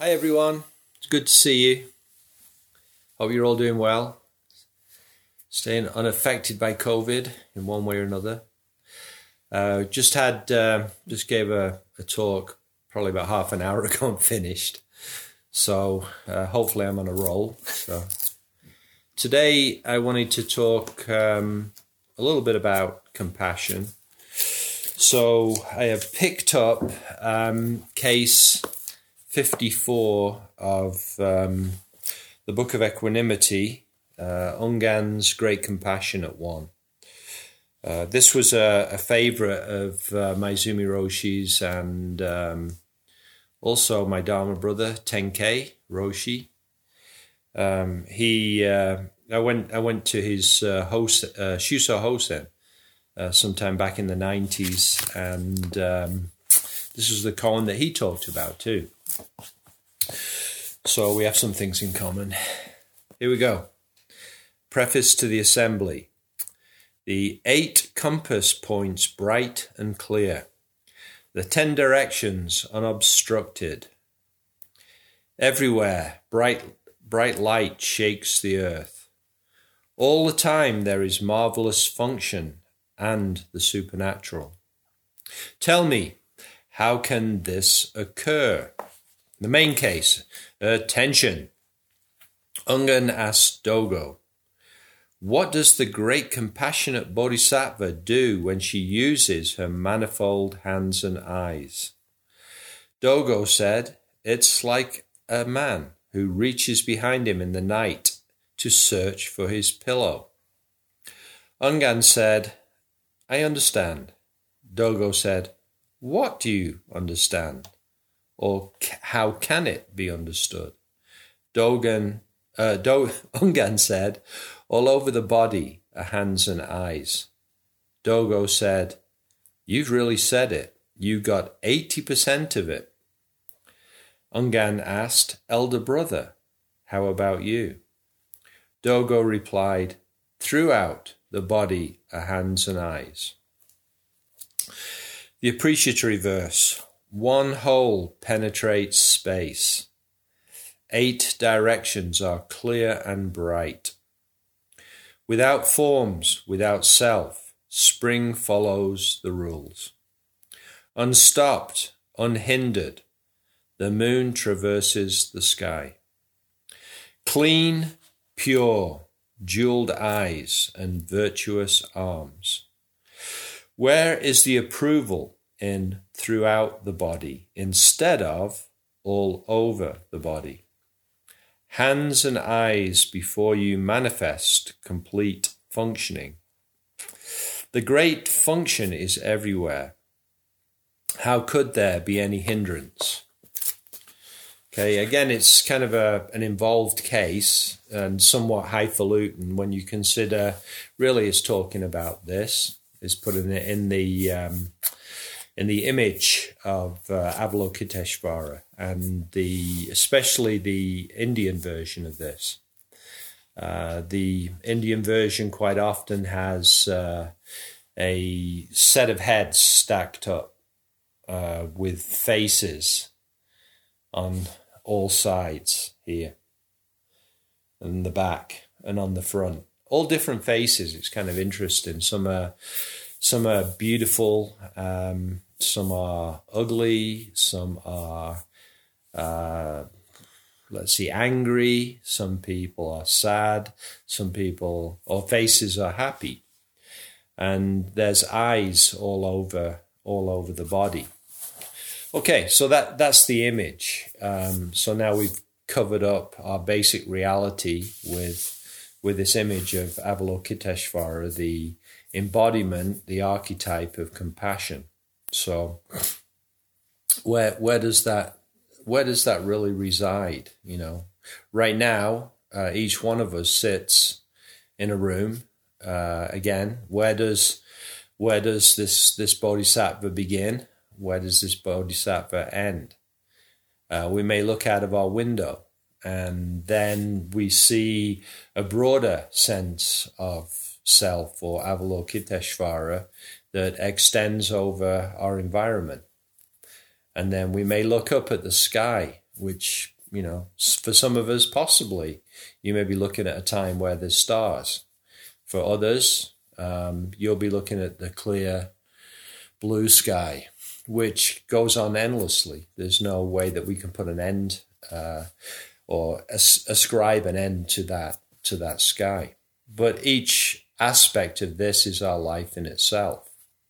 Hi everyone, it's good to see you. Hope you're all doing well. Staying unaffected by COVID in one way or another. Just gave a talk probably about half an hour ago and finished. So hopefully I'm on a roll. So today I wanted to talk a little bit about compassion. So I have picked up case 54 of the Book of Equanimity, Ungan's Great Compassionate One. This was a favorite of Maezumi Roshi's and also my Dharma brother, Tenkei Roshi. I went to his Shuso Hosen sometime back in the 90s, and this was the koan that he talked about too. So we have some things in common. Here we go. Preface to the Assembly. The 8 compass points bright and clear. The 10 directions unobstructed. Everywhere bright light shakes the earth. All the time there is marvelous function and the supernatural. Tell me, how can this occur? The main case, attention. Ungan asked Dogo, what does the great compassionate bodhisattva do when she uses her manifold hands and eyes? Dogo said, it's like a man who reaches behind him in the night to search for his pillow. Ungan said, I understand. Dogo said, what do you understand? Or how can it be understood? Ungan said, all over the body are hands and eyes. Dogo said, you've really said it. You got 80% of it. Ungan asked, elder brother, how about you? Dogo replied, throughout the body are hands and eyes. The appreciatory verse. One whole penetrates space. 8 directions are clear and bright. Without forms, without self, spring follows the rules. Unstopped, unhindered, the moon traverses the sky. Clean, pure, jeweled eyes and virtuous arms. Where is the approval in throughout the body instead of all over the body? Hands and eyes before you manifest complete functioning. The great function is everywhere. How could there be any hindrance? Okay, again, it's kind of an involved case and somewhat highfalutin when you consider really it's talking about this, is putting it in the image of Avalokiteshvara and especially the Indian version of this. The Indian version quite often has a set of heads stacked up with faces on all sides here, and the back and on the front. All different faces. It's kind of interesting. Some are beautiful, some are ugly, some are, angry, some people are sad, some people, or faces are happy. And there's eyes all over the body. Okay, so that's the image. So now we've covered up our basic reality with this image of Avalokiteshvara, the embodiment, the archetype of compassion. So where does that really reside? You know, right now each one of us sits in a room. Again, where does this bodhisattva begin? Where does this bodhisattva end? We may look out of our window and then we see a broader sense of self or Avalokiteshvara that extends over our environment. And then we may look up at the sky which, for some of us, possibly, you may be looking at a time where there's stars. For others, you'll be looking at the clear blue sky, which goes on endlessly. There's no way that we can put an end or ascribe an end to that sky. But each aspect of this is our life in itself.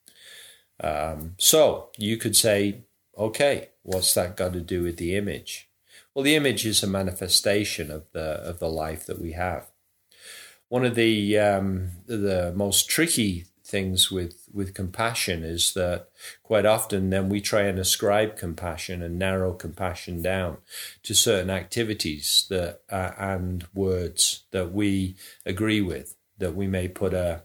So you could say, okay, what's that got to do with the image? Well, the image is a manifestation of the life that we have. One of the most tricky things with compassion is that quite often then we try and ascribe compassion and narrow compassion down to certain activities that and words that we agree with, that we may put a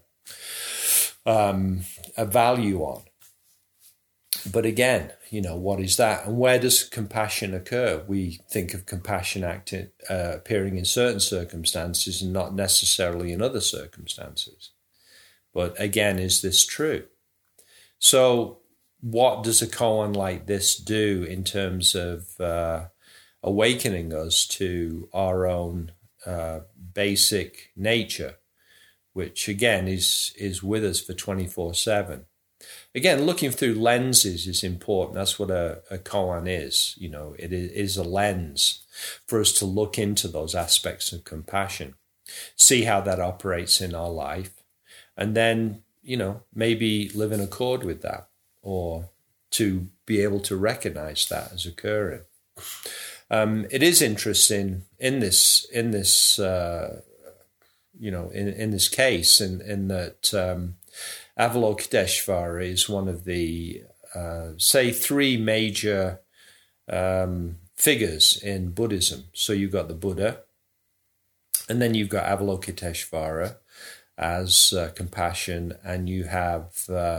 value on. But again, what is that? And where does compassion occur? We think of compassion appearing in certain circumstances and not necessarily in other circumstances. But again, is this true? So what does a koan like this do in terms of awakening us to our own basic nature, which again is with us for 24/7? Again, looking through lenses is important. That's what a koan is. It is a lens for us to look into those aspects of compassion, see how that operates in our life, and then, maybe live in accord with that, or to be able to recognize that as occurring. It is interesting in this case, in that Avalokiteshvara is one of the, three major figures in Buddhism. So you've got the Buddha, and then you've got Avalokiteshvara as compassion, and you have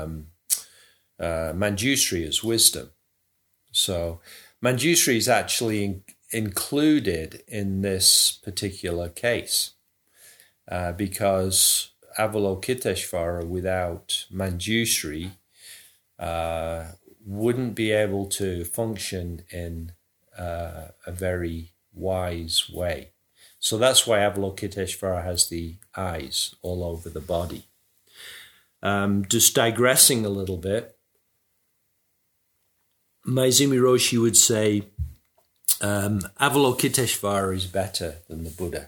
Manjushri as wisdom. So Manjushri is actually included in this particular case because Avalokiteshvara without Manjushri wouldn't be able to function in a very wise way. So that's why Avalokiteshvara has the eyes all over the body. Just digressing a little bit, Maizumi Roshi would say Avalokiteshvara is better than the Buddha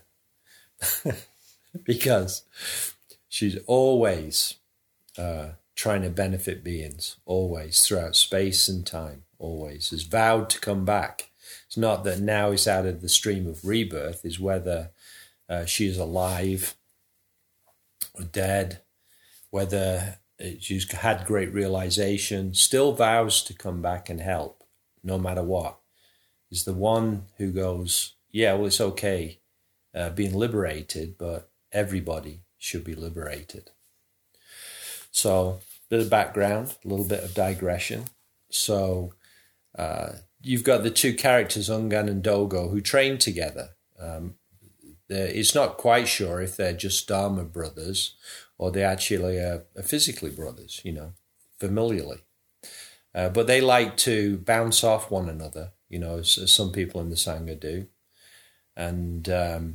because she's always trying to benefit beings, always, throughout space and time, always, has vowed to come back. It's not that now is out of the stream of rebirth, is whether she is alive or dead, whether she's had great realization, still vows to come back and help, no matter what. Is the one who goes, yeah, well, it's okay being liberated, but everybody should be liberated. So, a bit of background, a little bit of digression. So, you've got the two characters, Ungan and Dogo, who train together. It's not quite sure if they're just Dharma brothers or they actually are physically brothers, familiarly. But they like to bounce off one another, as some people in the Sangha do. And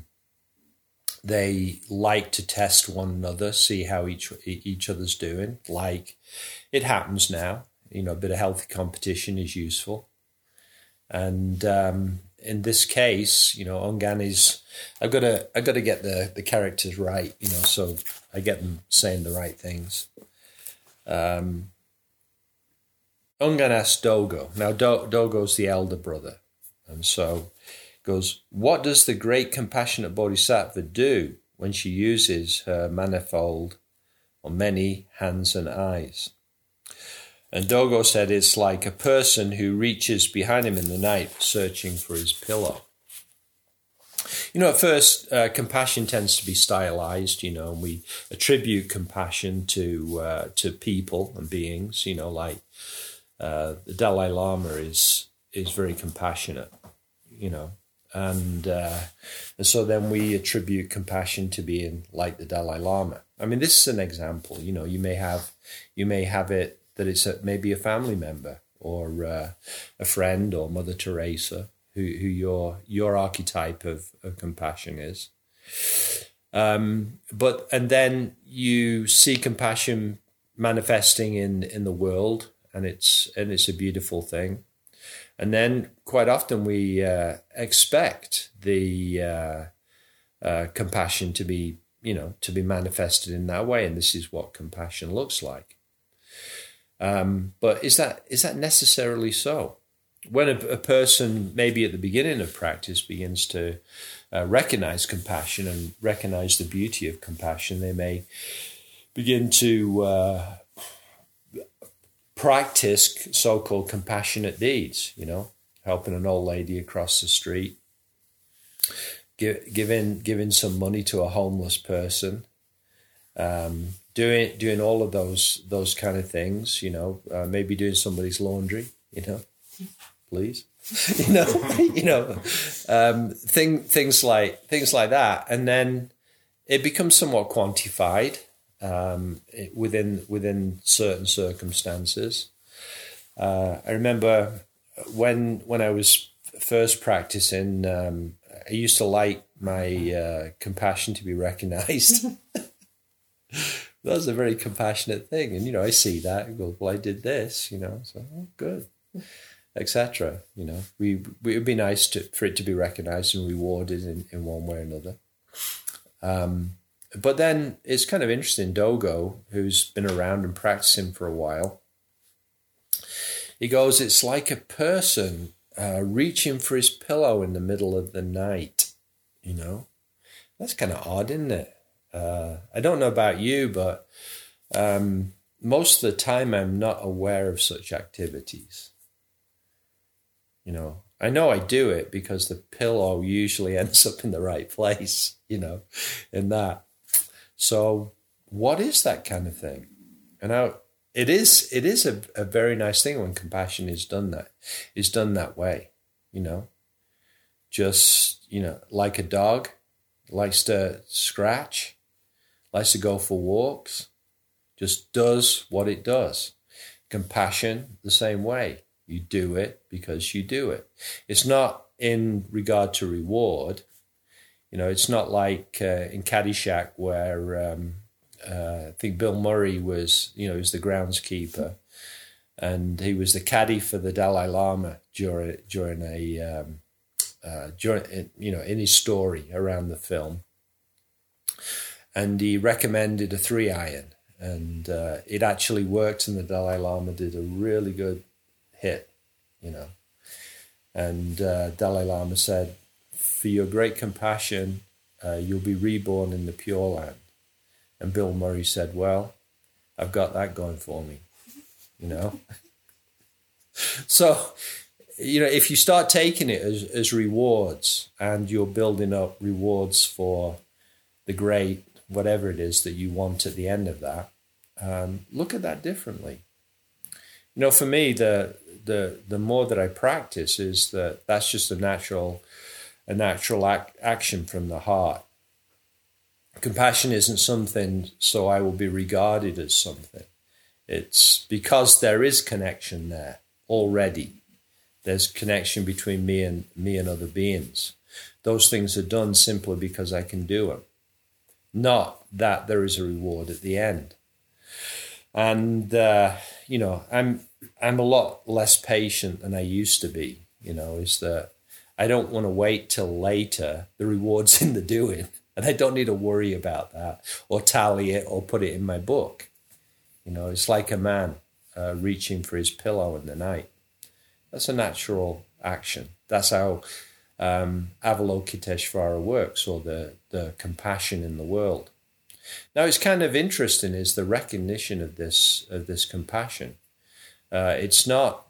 they like to test one another, see how each other's doing. Like it happens now, a bit of healthy competition is useful. And in this case, Ungan is, I've got to get the characters right, so I get them saying the right things. Ungan asks Dogo. Now, Dogo's the elder brother. And so goes, what does the great compassionate bodhisattva do when she uses her manifold or many hands and eyes? And Dogo said it's like a person who reaches behind him in the night searching for his pillow. At first, compassion tends to be stylized, and we attribute compassion to people and beings, like the Dalai Lama is very compassionate, and so then we attribute compassion to being like the Dalai Lama. I mean, this is an example. You may have it that it's maybe a family member or a friend or Mother Teresa who your archetype of compassion is. And then you see compassion manifesting in the world, and it's a beautiful thing. And then quite often we expect the compassion to be manifested in that way, and this is what compassion looks like. But is that necessarily so? When a person, maybe at the beginning of practice, begins to recognize compassion and recognize the beauty of compassion, they may begin to practice so-called compassionate deeds, helping an old lady across the street, giving some money to a homeless person, doing all of those kind of things, maybe doing somebody's laundry, please, things like that, and then it becomes somewhat quantified within certain circumstances. I remember when I was first practicing, I used to like my compassion to be recognized. That was a very compassionate thing, and I see that and go, well, I did this, so good, etc. It would be nice for it to be recognized and rewarded in one way or another. But then it's kind of interesting. Dogo, who's been around and practicing for a while, he goes, it's like a person reaching for his pillow in the middle of the night. That's kind of odd, isn't it? I don't know about you, but most of the time I'm not aware of such activities. I know I do it because the pillow usually ends up in the right place, in that. So what is that kind of thing? And it is a very nice thing when compassion is done that way, just, like a dog likes to scratch, likes to go for walks, just does what it does. Compassion, the same way. You do it because you do it. It's not in regard to reward. It's not like in Caddyshack where I think Bill Murray was, he was the groundskeeper, and he was the caddy for the Dalai Lama during in his story around the film. And he recommended a 3-iron, and it actually worked, and the Dalai Lama did a really good hit, and Dalai Lama said, for your great compassion, you'll be reborn in the Pure Land. And Bill Murray said, well, I've got that going for me, So, if you start taking it as rewards, and you're building up rewards for the great, whatever it is that you want at the end of that, look at that differently. For me, the more that I practice is that's just a natural action from the heart. Compassion isn't something so I will be regarded as something. It's because there is connection there already. There's connection between me and other beings. Those things are done simply because I can do them, not that there is a reward at the end. And I'm a lot less patient than I used to be. Is that I don't want to wait till later. The reward's in the doing, and I don't need to worry about that or tally it or put it in my book. It's like a man reaching for his pillow in the night. That's a natural action. That's how Avalokiteshvara works, or the compassion in the world. Now, it's kind of interesting is the recognition of this compassion. It's not,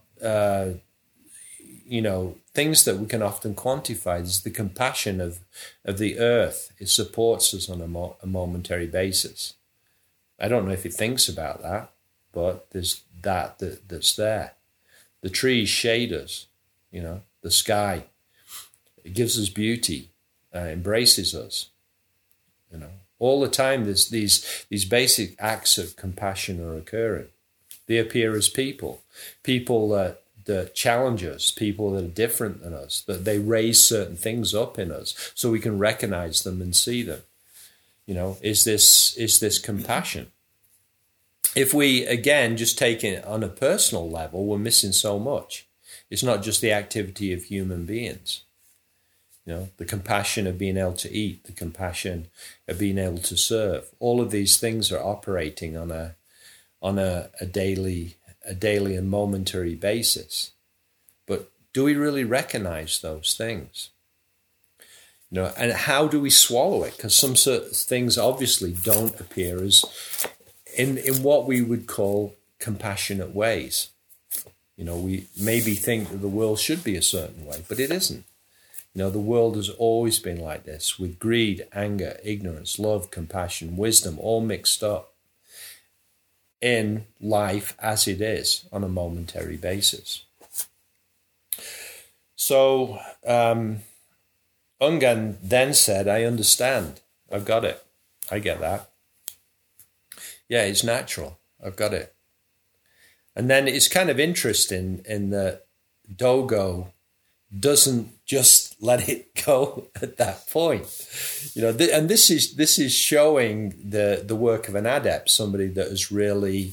things that we can often quantify. It's the compassion of the earth. It supports us on a momentary basis. I don't know if it thinks about that, but there's that's there. The trees shade us, the sky. It gives us beauty, embraces us, All the time these basic acts of compassion are occurring. They appear as people that that challenge us, people that are different than us, that they raise certain things up in us so we can recognize them and see them. Is this compassion? If we, again, just take it on a personal level, we're missing so much. It's not just the activity of human beings. The compassion of being able to eat, the compassion of being able to serve. All of these things are operating on a daily and momentary basis. But do we really recognize those things? And how do we swallow it? Because some certain things obviously don't appear as in what we would call compassionate ways. We maybe think that the world should be a certain way, but it isn't. The world has always been like this, with greed, anger, ignorance, love, compassion, wisdom, all mixed up in life as it is on a momentary basis. So Ungan then said, I understand. I've got it. I get that. Yeah, it's natural. I've got it. And then it's kind of interesting in that Dogo doesn't just let it go at that point, and this is showing the work of an adept, somebody that has really,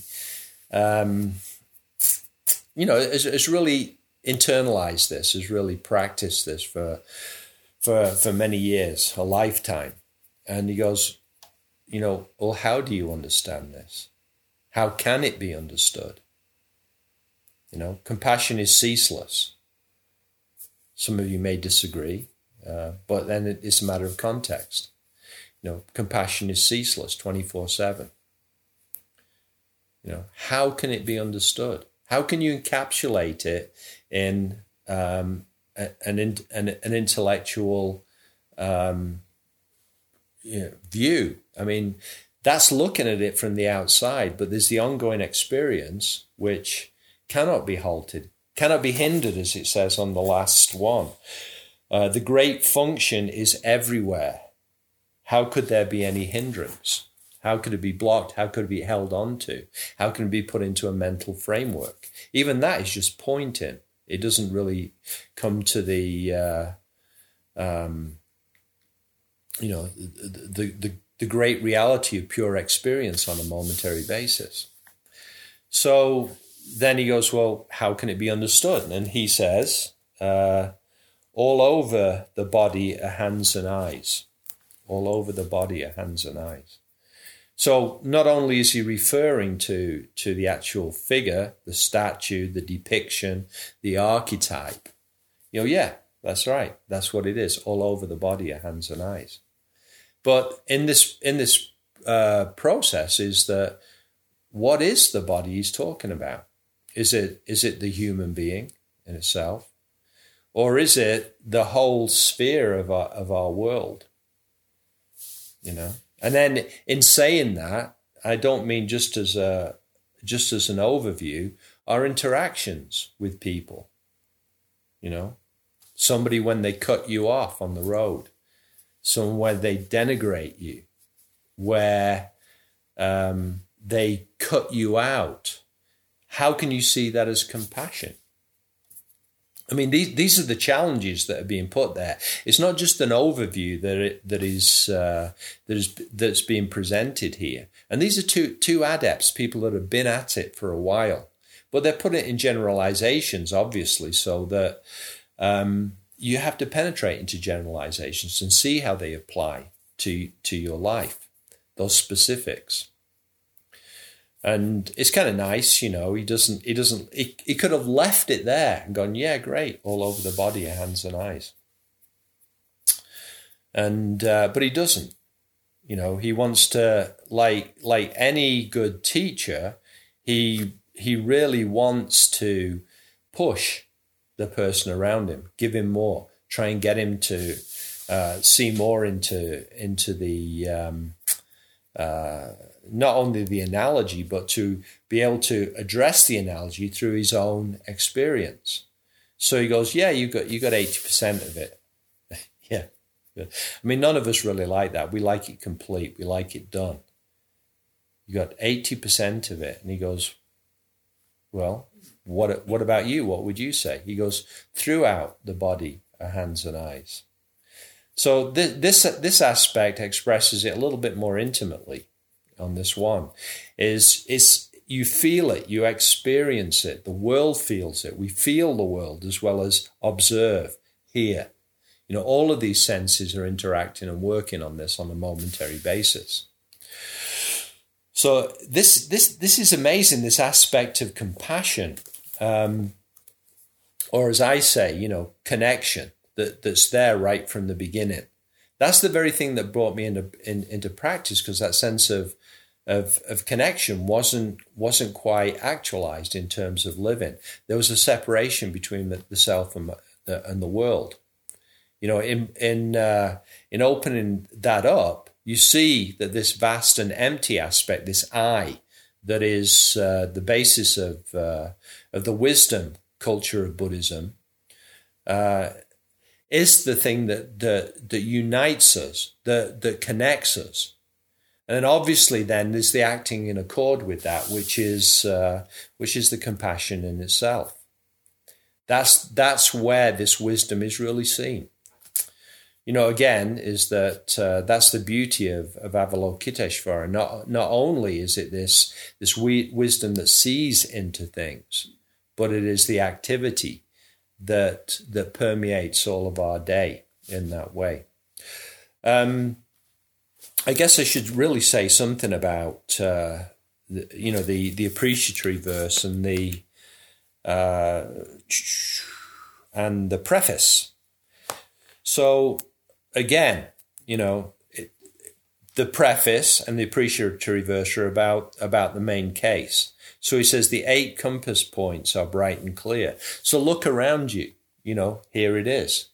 has really internalized this, has really practiced this for many years, a lifetime. And he goes, well, how do you understand this? How can it be understood? Compassion is ceaseless. Some of you may disagree, but then it's a matter of context. Compassion is ceaseless, 24/7. How can it be understood? How can you encapsulate it in an intellectual view? I mean, that's looking at it from the outside, but there's the ongoing experience which cannot be halted, cannot be hindered, as it says on the last one. The great function is everywhere. How could there be any hindrance? How could it be blocked? How could it be held on to? How can it be put into a mental framework? Even that is just pointing. It doesn't really come to the great reality of pure experience on a momentary basis. So then he goes, well, how can it be understood? And he says, all over the body are hands and eyes. All over the body are hands and eyes. So not only is he referring to the actual figure, the statue, the depiction, the archetype. Yeah, that's right. That's what it is. All over the body are hands and eyes. But in this process is that what is the body he's talking about? Is it the human being in itself? Or is it the whole sphere of our world? And then in saying that, I don't mean just as an overview, our interactions with people. Somebody when they cut you off on the road, someone where they denigrate you, where they cut you out. How can you see that as compassion? I mean, these are the challenges that are being put there. It's not just an overview that's being presented here. And these are two adepts, people that have been at it for a while, but they're putting it in generalizations, obviously, so that you have to penetrate into generalizations and see how they apply to your life, those specifics. And it's kind of nice, he could have left it there and gone, yeah, great, all over the body are hands and eyes. And, but he doesn't, he wants to, like any good teacher, he really wants to push the person around him, give him more, try and get him to see more into the, not only the analogy, but to be able to address the analogy through his own experience. So he goes, yeah, you got 80% of it. Yeah. I mean, none of us really like that. We like it complete. We like it done. You got 80% of it. And he goes, well, what about you? What would you say? He goes, throughout the body are hands and eyes. So this aspect expresses it a little bit more intimately on this one. Is you feel it, you experience it, the world feels it. We feel the world as well as observe, hear. All of these senses are interacting and working on this on a momentary basis. So this is amazing, this aspect of compassion, or as I say, connection that's there right from the beginning. That's the very thing that brought me into practice, because that sense of connection wasn't quite actualized in terms of living. There was a separation between the self and the world. In opening that up, you see that this vast and empty aspect, this I, that is the basis of the wisdom culture of Buddhism, is the thing that unites us, that connects us. And then obviously then there's the acting in accord with that, which is the compassion in itself. That's where this wisdom is really seen. Again, is that that's the beauty of Avalokiteshvara. Not only is it this wisdom that sees into things, but it is the activity that permeates all of our day in that way. I guess I should really say something about the appreciatory verse and the preface. So again, the preface and the appreciatory verse are about the main case. So he says the 8 compass points are bright and clear. So look around you, here it is,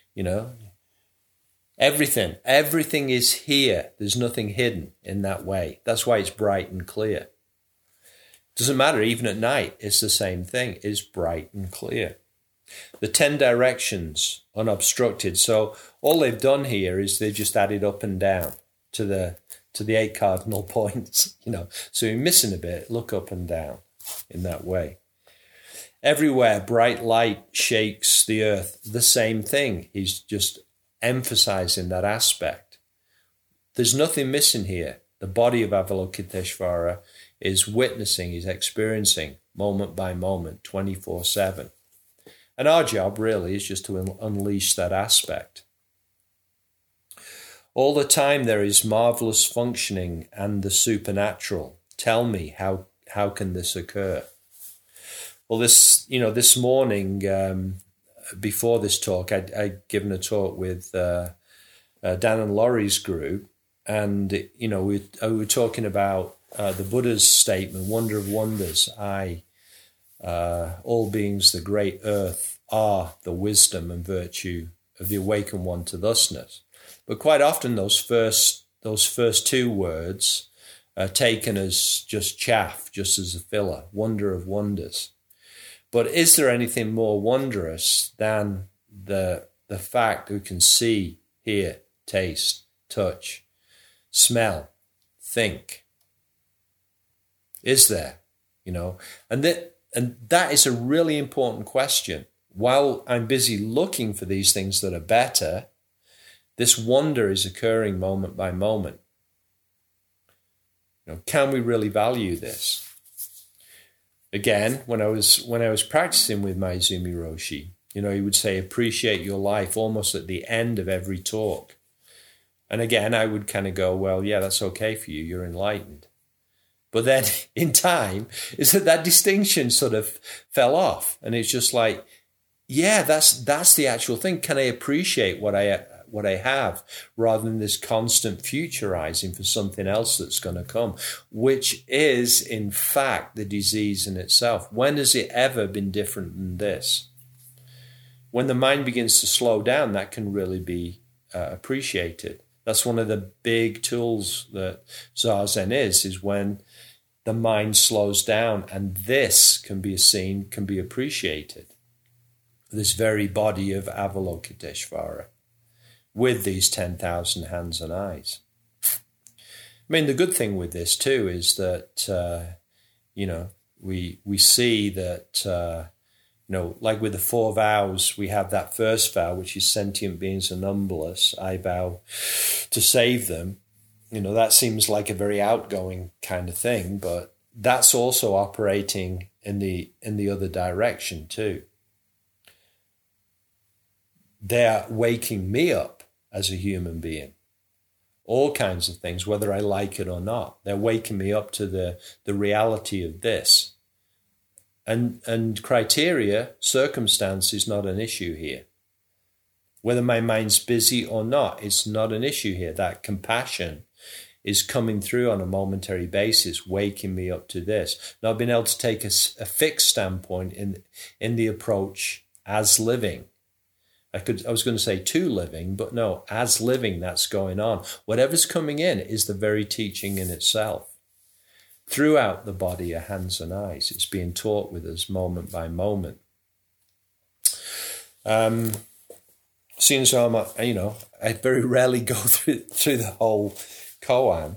Everything is here. There's nothing hidden in that way. That's why it's bright and clear. Doesn't matter, even at night, it's the same thing. It's bright and clear. The 10 directions, unobstructed. So all they've done here is they've just added up and down to the 8 cardinal points. So you're missing a bit. Look up and down in that way. Everywhere, bright light shakes the earth. The same thing. He's just emphasizing that aspect. There's nothing missing here. The body of Avalokiteshvara is witnessing, is experiencing moment by moment, 24/7. And our job really is just to unleash that aspect. All the time there is marvelous functioning and the supernatural. Tell me, how can this occur? Well, this morning, before this talk, I'd given a talk with Dan and Laurie's group, and we were talking about the Buddha's statement, wonder of wonders, all beings, the great earth, are the wisdom and virtue of the awakened one to thusness. But quite often those first 2 words are taken as just chaff, just as a filler, wonder of wonders. But is there anything more wondrous than the fact that we can see, hear, taste, touch, smell, think? Is there? And that is a really important question. While I'm busy looking for these things that are better, this wonder is occurring moment by moment. Can we really value this? Again, when I was practicing with Maezumi Roshi, he would say, appreciate your life almost at the end of every talk. And again, I would kind of go, well, yeah, that's okay for you. You're enlightened. But then in time, is that distinction sort of fell off. And it's just like, yeah, that's the actual thing. Can I appreciate what I have, rather than this constant futurizing for something else that's going to come, which is, in fact, the disease in itself. When has it ever been different than this? When the mind begins to slow down, that can really be appreciated. That's one of the big tools that Zazen is when the mind slows down, and this can be seen, can be appreciated. This very body of Avalokiteshvara, with these 10,000 hands and eyes. I mean, the good thing with this too is that, we see that, like with the 4 vows, we have that first vow, which is sentient beings are numberless. I vow to save them. That seems like a very outgoing kind of thing, but that's also operating in the other direction too. They're waking me up as a human being. All kinds of things, whether I like it or not. They're waking me up to the reality of this. And criteria, circumstance is not an issue here. Whether my mind's busy or not, it's not an issue here. That compassion is coming through on a momentary basis, waking me up to this. Not being able to take a fixed standpoint in the approach as living. I was going to say to living, but no, as living, that's going on. Whatever's coming in is the very teaching in itself. Throughout the body are hands and eyes. It's being taught with us moment by moment. Seeing as I'm, I very rarely go through the whole koan,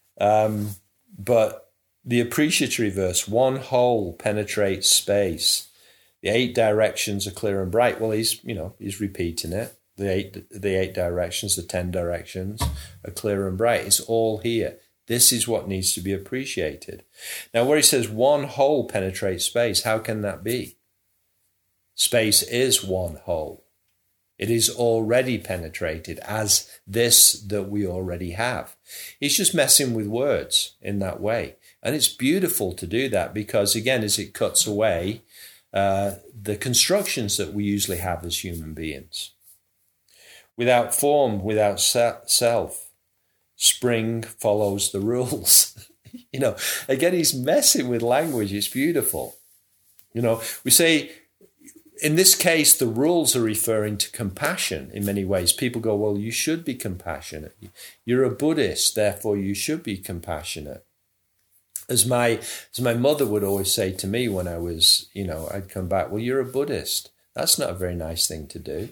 but the appreciatory verse, one whole penetrates space. The 8 directions are clear and bright. Well, he's repeating it. The eight directions, the 10 directions are clear and bright. It's all here. This is what needs to be appreciated. Now, where he says one whole penetrates space, how can that be? Space is one whole. It is already penetrated as this that we already have. He's just messing with words in that way. And it's beautiful to do that because, again, as it cuts away the constructions that we usually have as human beings. Without form, without self, spring follows the rules. Again, he's messing with language. It's beautiful. We say, in this case, the rules are referring to compassion in many ways. People go, well, you should be compassionate. You're a Buddhist, therefore you should be compassionate. As my mother would always say to me when I was, I'd come back, well, you're a Buddhist. That's not a very nice thing to do.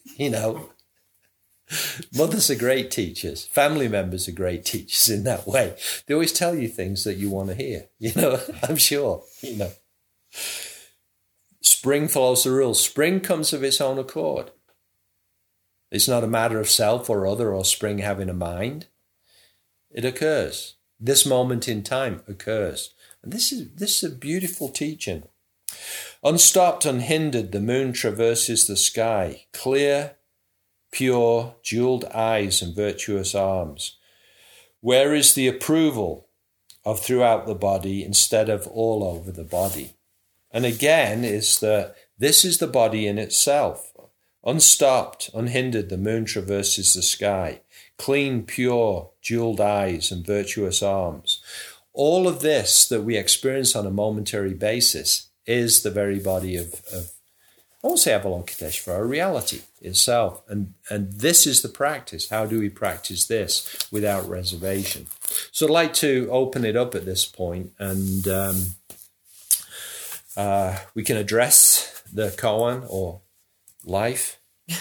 Mothers are great teachers. Family members are great teachers in that way. They always tell you things that you want to hear, I'm sure, Spring follows the rules. Spring comes of its own accord. It's not a matter of self or other or spring having a mind. It occurs. This moment in time occurs. And this is a beautiful teaching. Unstopped, unhindered, the moon traverses the sky. Clear, pure, jeweled eyes and virtuous arms. Where is the approval of throughout the body instead of all over the body? And again, this is the body in itself. Unstopped, unhindered, the moon traverses the sky. Clean, pure, jeweled eyes and virtuous arms. All of this that we experience on a momentary basis is the very body of I won't say Avalokiteshvara, reality itself. And this is the practice. How do we practice this without reservation? So I'd like to open it up at this point and we can address the koan or life.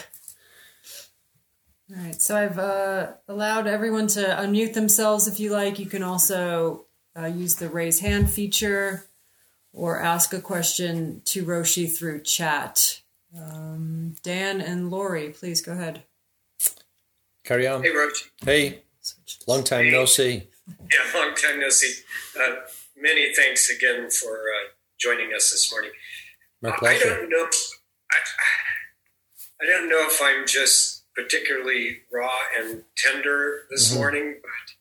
All right, so I've allowed everyone to unmute themselves if you like. You can also use the raise hand feature or ask a question to Roshi through chat. Dan and Lori, please go ahead. Carry on. Hey, Roshi. Hey, long time no see. Yeah, long time no see. Many thanks again for joining us this morning. My pleasure. I don't know if I'm just particularly raw and tender this morning, but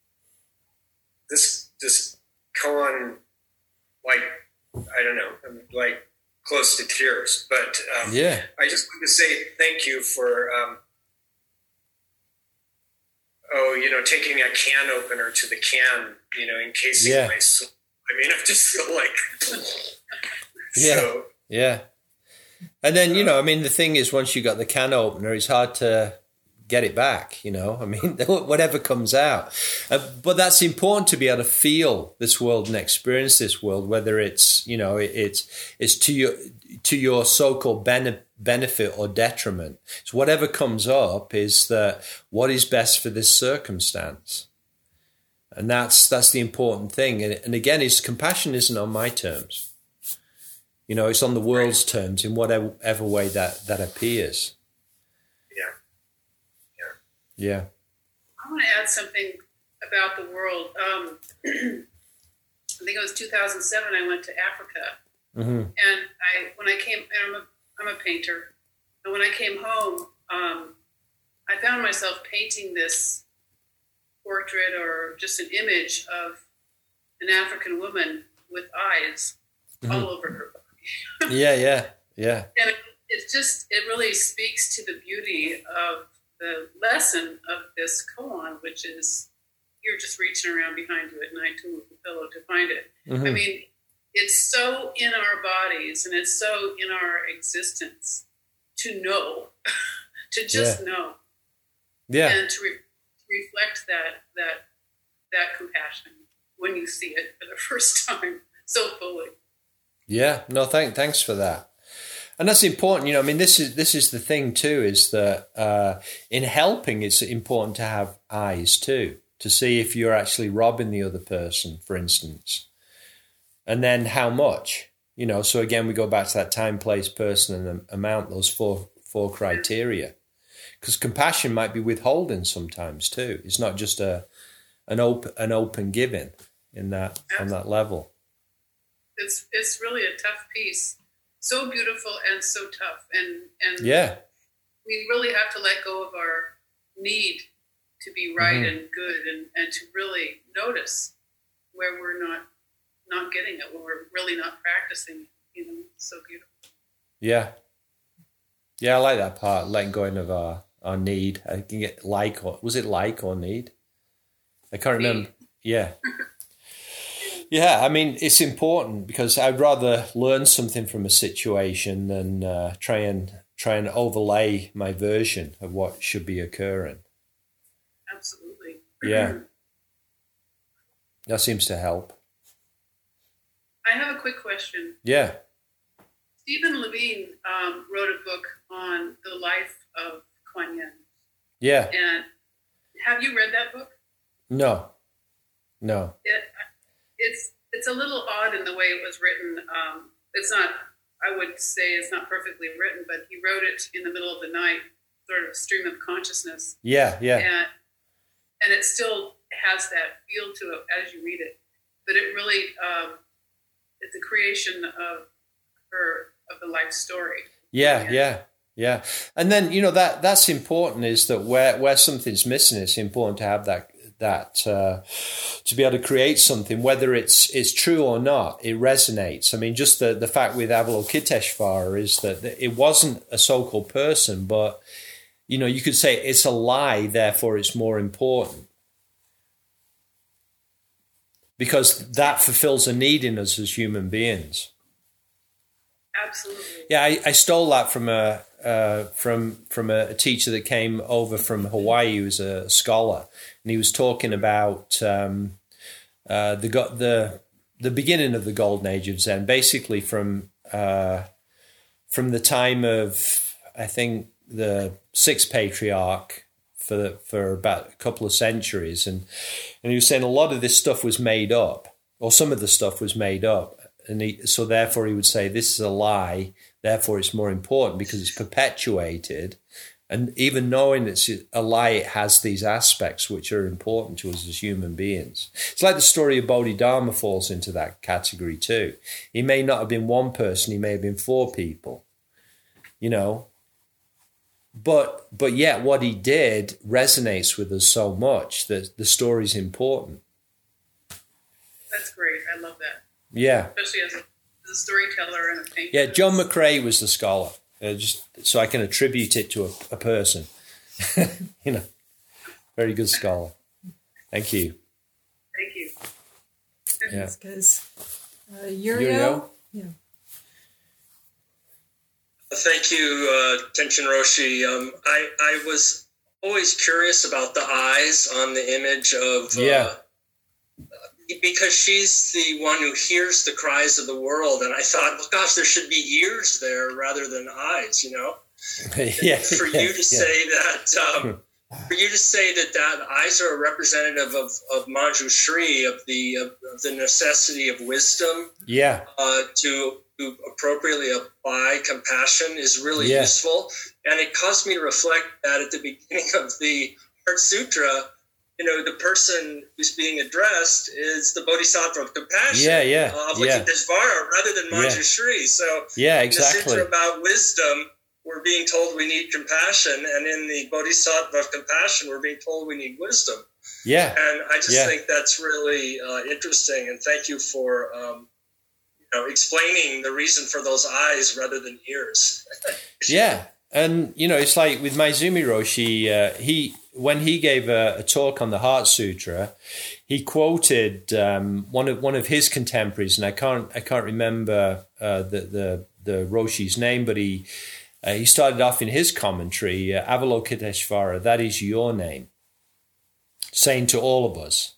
this koan, I don't know, I'm close to tears. But yeah, I just want to say thank you for taking a can opener to the can, encasing my soul. I mean, I just feel like yeah. And then, the thing is, once you got the can opener, it's hard to get it back, whatever comes out. But that's important to be able to feel this world and experience this world, whether it's, it's to your so-called benefit or detriment. So whatever comes up is what is best for this circumstance. And that's the important thing. And again, compassion isn't on my terms. It's on the world's terms in whatever way that appears. Yeah. I want to add something about the world. I think it was 2007. I went to Africa, and when I came, and I'm a painter, and when I came home, I found myself painting this portrait or just an image of an African woman with eyes all over her body. Yeah. And it really speaks to the beauty of the lesson of this koan, which is you're just reaching around behind you at night to move the pillow to find it. I mean, it's so in our bodies and it's so in our existence to know, to just know. Yeah. And to reflect that compassion when you see it for the first time so fully. Yeah. No, thanks for that. And that's important, I mean, this is the thing too, is that in helping, it's important to have eyes too, to see if you're actually robbing the other person, for instance, and then how much, So again, we go back to that time, place, person, and amount, those four criteria, because compassion might be withholding sometimes too. It's not just an open giving on that level. It's really a tough piece. So beautiful and so tough, and we really have to let go of our need to be right and good, and to really notice where we're not getting it, when we're really not practicing. So beautiful. Yeah, I like that part, letting go of our need. I can get was it like or need? I can't remember. Yeah. Yeah, I mean, it's important because I'd rather learn something from a situation than try and overlay my version of what should be occurring. Absolutely. Yeah. That seems to help. I have a quick question. Yeah. Stephen Levine wrote a book on the life of Kuan Yin. Yeah. And have you read that book? No. It's a little odd in the way it was written. It's not, I would say it's not perfectly written, but he wrote it in the middle of the night, sort of stream of consciousness. Yeah. And it still has that feel to it as you read it. But it really, it's a creation of the life story. Yeah. And then, that's important, is that where something's missing, it's important to have that to be able to create something, whether it's true or not, it resonates. I mean, just the fact with Avalokiteshvara is that it wasn't a so-called person, but, you could say it's a lie, therefore it's more important. Because that fulfills a need in us as human beings. Absolutely. Yeah, I stole that from a teacher that came over from Hawaii. He was a scholar, and he was talking about the beginning of the golden age of Zen, basically from the time of, I think, the sixth patriarch for about a couple of centuries, and he was saying a lot of this stuff was made up, or some of the stuff was made up. And so therefore he would say, this is a lie, therefore it's more important because it's perpetuated. And even knowing it's a lie, it has these aspects which are important to us as human beings. It's like the story of Bodhidharma falls into that category too. He may not have been one person, he may have been four people, But yet what he did resonates with us so much that the story's important. That's great. I love that. Yeah. Especially as a storyteller and a painter. Yeah, John McCrae was the scholar, just so I can attribute it to a person. Very good scholar. Thank you. Thank you. Yeah. That's good. Uriel? Yeah. Thank you, Tenshin Roshi. I was always curious about the eyes on the image of... because she's the one who hears the cries of the world, and I thought, well, gosh, there should be ears there rather than eyes, Yeah. For you to say that for you to say that eyes are a representative of Manjushri, of the necessity of wisdom, to appropriately apply compassion is really useful. And it caused me to reflect that at the beginning of the Heart Sutra, the person who's being addressed is the Bodhisattva of compassion, Avalokiteshvara, rather than Manjushri. So in the Sutra about wisdom, we're being told we need compassion, and in the Bodhisattva of compassion, we're being told we need wisdom. Yeah. And I just think that's really interesting, and thank you for explaining the reason for those eyes rather than ears. And, it's like with Maezumi Roshi, when he gave a talk on the Heart Sutra, he quoted one of his contemporaries, and I can't remember the Roshi's name, but he started off in his commentary, Avalokiteshvara, that is your name, saying to all of us.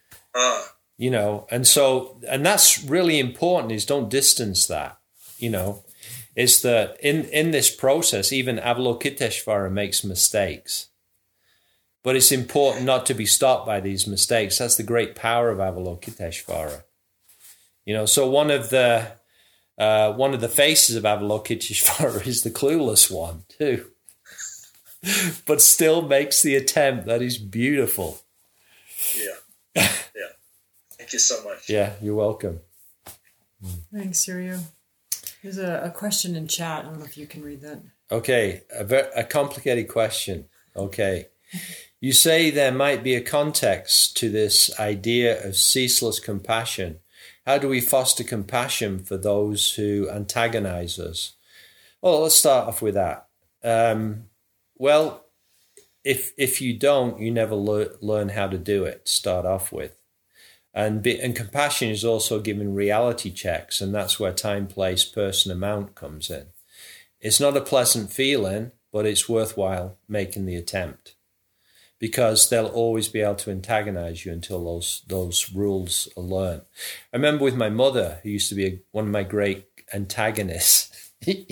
And that's really important, is don't distance that, is that in this process, even Avalokiteshvara makes mistakes. But it's important not to be stopped by these mistakes. That's the great power of Avalokiteshvara. So one of the faces of Avalokiteshvara is the clueless one too, but still makes the attempt. That is beautiful. Yeah. Thank you so much. Yeah, you're welcome. Thanks, Suryo. There's a question in chat. I don't know if you can read that. Okay, a complicated question. Okay. You say there might be a context to this idea of ceaseless compassion. How do we foster compassion for those who antagonize us? Well, let's start off with that. Well, if you don't, you never learn how to do it, start off with. And compassion is also giving reality checks, and that's where time, place, person, amount comes in. It's not a pleasant feeling, but it's worthwhile making the attempt, because they'll always be able to antagonize you until those rules are learned. I remember with my mother, who used to be one of my great antagonists,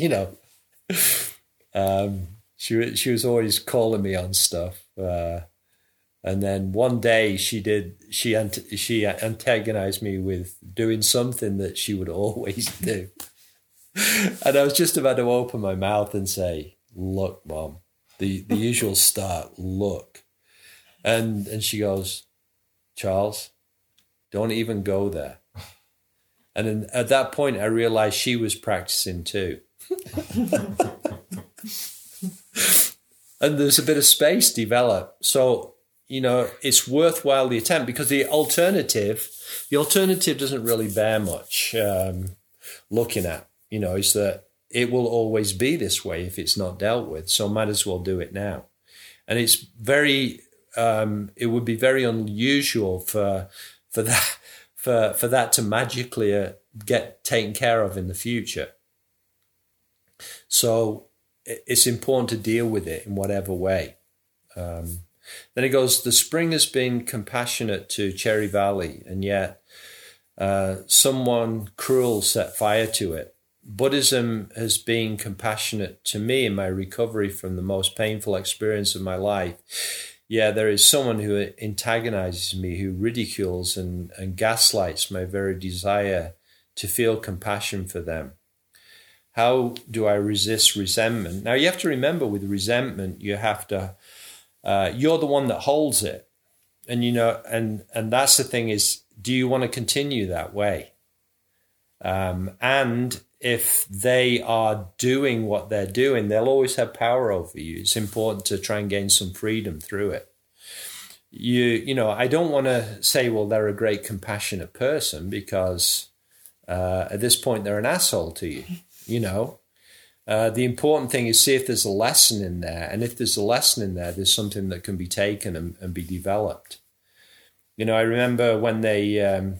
she was always calling me on stuff. And then one day she antagonized me with doing something that she would always do. And I was just about to open my mouth and say, "Look, Mom," the usual start, "Look." And she goes, "Charles, don't even go there." And then at that point, I realized she was practicing too. And there's a bit of space developed. So, it's worthwhile the attempt, because the alternative doesn't really bear much looking at, is that it will always be this way if it's not dealt with. So might as well do it now. And it's very... it would be very unusual for that to magically get taken care of in the future. So it's important to deal with it in whatever way. Then it goes, the spring has been compassionate to Cherry Valley, and yet someone cruel set fire to it. Buddhism has been compassionate to me in my recovery from the most painful experience of my life. Yeah, there is someone who antagonizes me, who ridicules and gaslights my very desire to feel compassion for them. How do I resist resentment? Now, you have to remember, with resentment, you have to, you're the one that holds it. And, and that's the thing is, do you want to continue that way? And if they are doing what they're doing, they'll always have power over you. It's important to try and gain some freedom through it. I don't want to say, well, they're a great compassionate person, because at this point they're an asshole to you. The important thing is see if there's a lesson in there, and if there's a lesson in there, there's something that can be taken and be developed. I remember when the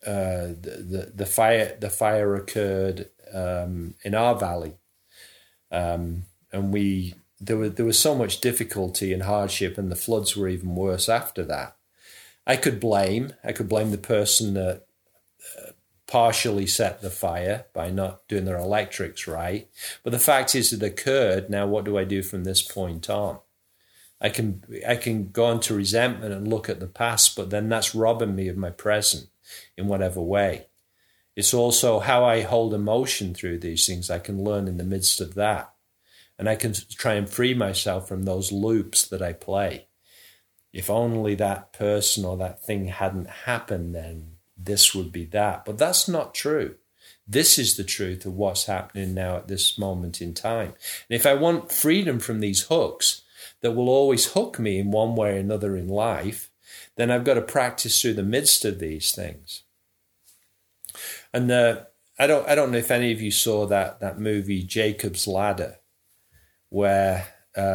fire occurred in our valley, and there was so much difficulty and hardship, and the floods were even worse after that. I could blame the person that partially set the fire by not doing their electrics right. But the fact is it occurred. Now, what do I do from this point on? I can go into resentment and look at the past, but then that's robbing me of my present in whatever way. It's also how I hold emotion through these things. I can learn in the midst of that. And I can try and free myself from those loops that I play. If only that person or that thing hadn't happened, then this would be that. But that's not true. This is the truth of what's happening now at this moment in time. And if I want freedom from these hooks that will always hook me in one way or another in life, then I've got to practice through the midst of these things. And I don't know if any of you saw that movie Jacob's Ladder, where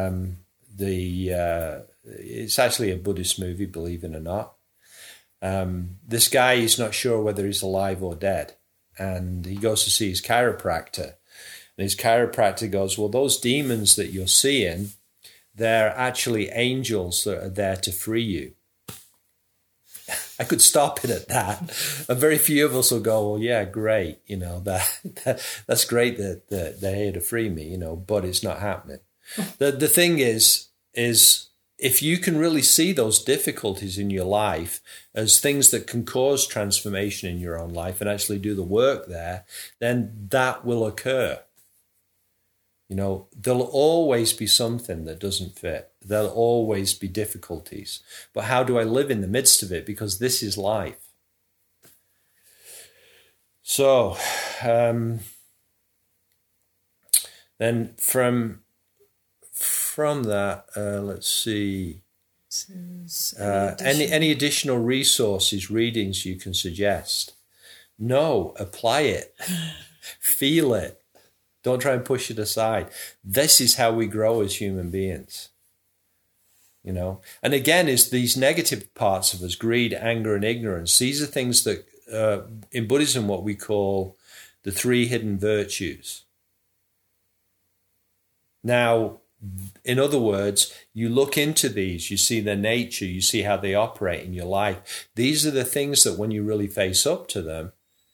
it's actually a Buddhist movie, believe it or not. This guy is not sure whether he's alive or dead, and he goes to see his chiropractor, and his chiropractor goes, well, those demons that you're seeing, they're actually angels that are there to free you. I could stop it at that. And very few of us will go, well, yeah, great. That's great that they're here to free me, but it's not happening. The thing is if you can really see those difficulties in your life as things that can cause transformation in your own life and actually do the work there, then that will occur. There'll always be something that doesn't fit. There'll always be difficulties. But how do I live in the midst of it? Because this is life. So, then from that, let's see. Any additional resources, readings you can suggest? No, apply it. Feel it. Don't try and push it aside. This is how we grow as human beings. And again, is these negative parts of us, greed, anger, and ignorance. These are things that in Buddhism, what we call the 3 hidden virtues. Now, in other words, you look into these, you see their nature, you see how they operate in your life. These are the things that when you really face up to them,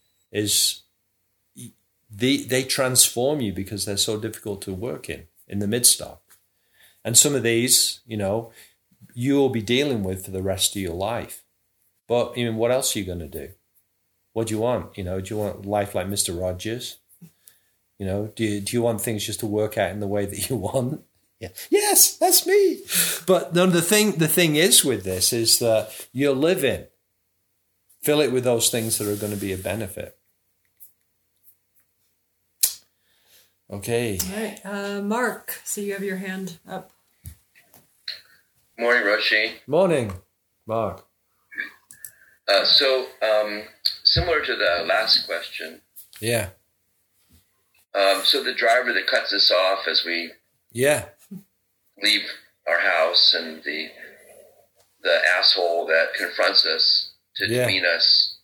they transform you because they're so difficult to work in the midst of. And some of these, you will be dealing with for the rest of your life. But what else are you going to do? What do you want? Do you want life like Mr. Rogers? Do you want things just to work out in the way that you want? Yeah. Yes, that's me. But no, the thing is with this is that you're living. Fill it with those things that are going to be a benefit. Okay. All right. Mark, so you have your hand up. Morning, Roshi. Morning, Mark. Similar to the last question. Yeah. So the driver that cuts us off as we leave our house, and the asshole that confronts us to demean us,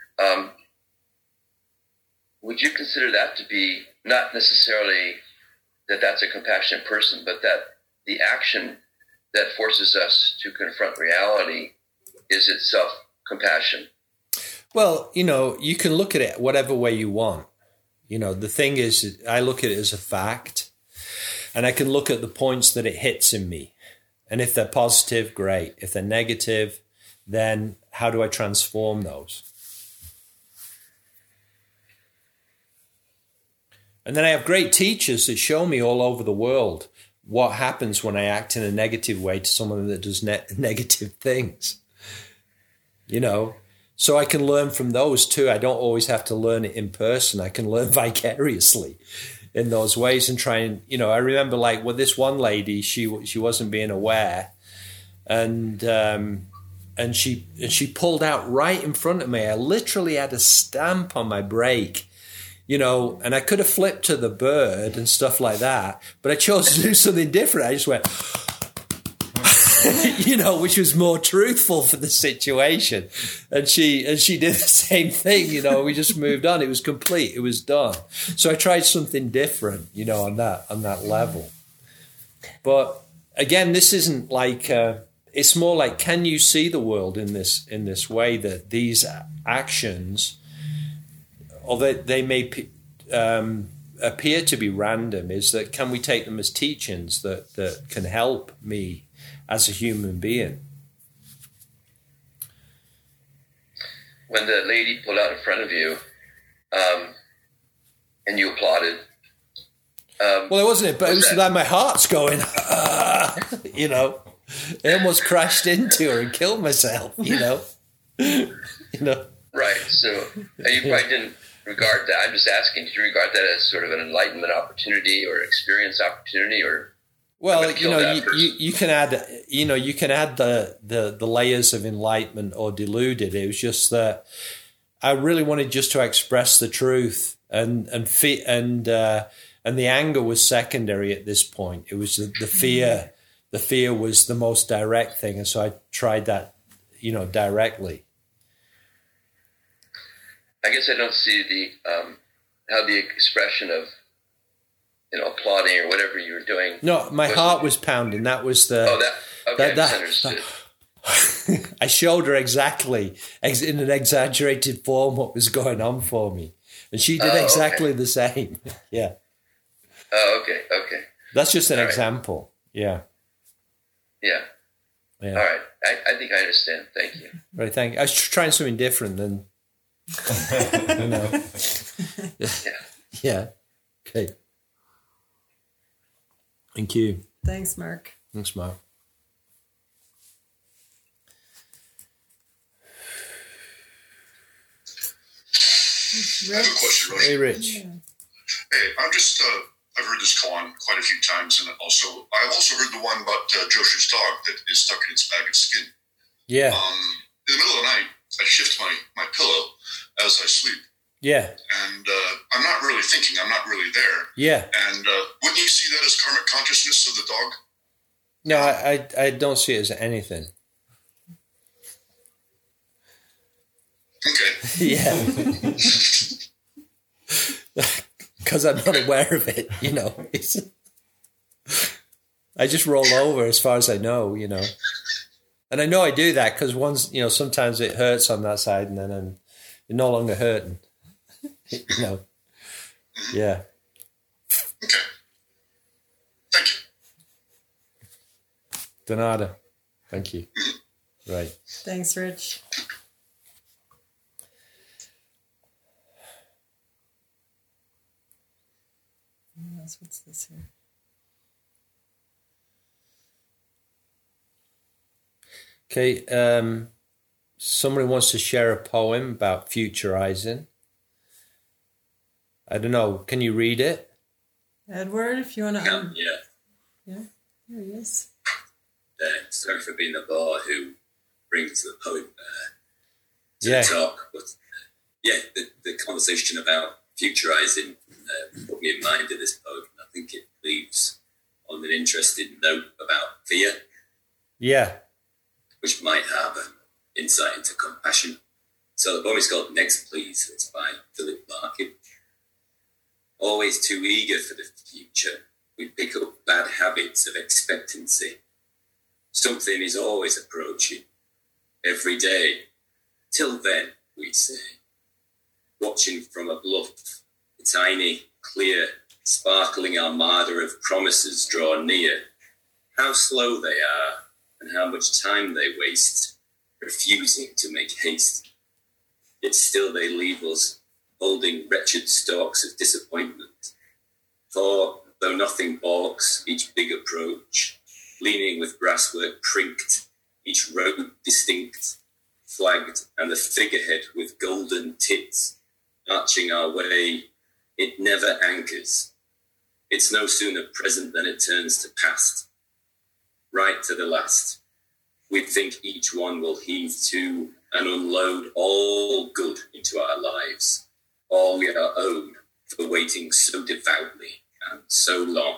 would you consider that to be not necessarily that that's a compassionate person, but that the action that forces us to confront reality is itself compassion? Well, you can look at it whatever way you want. The thing is, I look at it as a fact, and I can look at the points that it hits in me. And if they're positive, great. If they're negative, then how do I transform those? And then I have great teachers that show me all over the world what happens when I act in a negative way to someone that does negative things. So I can learn from those too. I don't always have to learn it in person. I can learn vicariously in those ways and try and, I remember this one lady, she wasn't being aware, and she pulled out right in front of me. I literally had a stamp on my brake, and I could have flipped to the bird and stuff like that, but I chose to do something different. I just went, which was more truthful for the situation. And she did the same thing, we just moved on. It was complete. It was done. So I tried something different, on that level. But again, this isn't like, it's more like, can you see the world in this way, that these actions, although they may appear to be random, is that can we take them as teachings that can help me as a human being. When the lady pulled out in front of you, and you applauded. Well, it wasn't it, but it was like my heart's going, you know. I almost crashed into her and killed myself, you know. Right. So you probably didn't regard that. I'm just asking, did you regard that as sort of an enlightenment opportunity or experience opportunity, or? Well, you can add the layers of enlightenment or deluded. It was just that I really wanted just to express the truth, and the anger was secondary at this point. It was the fear. The fear was the most direct thing, and so I tried that, directly. I guess I don't see how the expression of applauding or whatever you were doing. No, my heart was pounding. That was the. Oh, that misunderstood. I showed her exactly in an exaggerated form what was going on for me, and she did exactly the same. Yeah. Oh, okay. That's just an example. Yeah. Yeah. All right. I think I understand. Thank you. Right. Thank you. I was trying something different than. Yeah. Okay. Thank you. Thanks, Mark. Thanks, Mark. I have a question, Roshi. Hey, Rich. Yeah. Hey, I'm just, I've heard this koan quite a few times, and I've also heard the one about Joshu's dog that is stuck in its bag of skin. Yeah. In the middle of the night, I shift my pillow as I sleep. Yeah. And I'm not really thinking, I'm not really there. Yeah. And wouldn't you see that as karmic consciousness of the dog? No, I don't see it as anything. Okay. Yeah. Because I'm not aware of it, I just roll over as far as I know, And I know I do that because sometimes it hurts on that side and then I'm no longer hurting. Yeah. Okay. Thank you. De nada. Thank you. Right. Thanks, Rich. What's this here? Okay. Somebody wants to share a poem about futurizing. I don't know. Can you read it? Edward, if you want to. Yeah. Yeah, here he is. Sorry for being the bar who brings the poem to the talk. But the conversation about futurizing put me in mind of this poem. I think it leaves on an interesting note about fear. Yeah. Which might have an insight into compassion. So the poem is called Next Please. It's by Philip Larkin. Always too eager for the future, we pick up bad habits of expectancy. Something is always approaching, every day. Till then, we say, watching from a bluff, the tiny, clear, sparkling armada of promises draw near. How slow they are, and how much time they waste, refusing to make haste. Yet still they leave us, holding wretched stalks of disappointment. For, though nothing balks each big approach, leaning with brasswork prinked, each road distinct, flagged, and the figurehead with golden tits, arching our way, it never anchors. It's no sooner present than it turns to past. Right to the last, we think each one will heave to and unload all good into our lives, all we are owed for waiting so devoutly and so long.